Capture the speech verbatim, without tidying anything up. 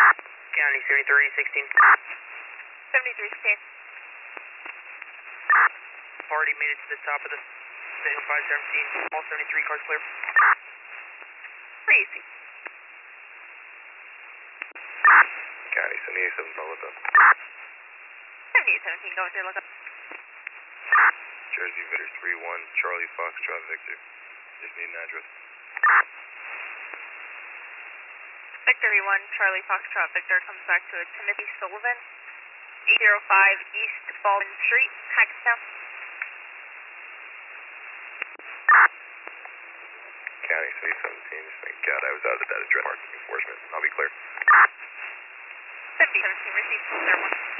County seventy-three sixteen. seventy-three sixteen. Party made it to the top of the five seventeen. All seventy-three cars clear. Crazy. County seventy-eight seven, follow up. seventy-eight seventeen, going through lookup. Jersey Vitter three one, Charlie Foxtrot Victor. Just need an address. Victory one, Charlie Foxtrot Victor comes back to a Timothy Sullivan, eight oh five East Baldwin Street, Hackettstown. County three seventeen, thank God I was out of that address. Marking enforcement. I'll be clear. seventy seventeen, received, clear one.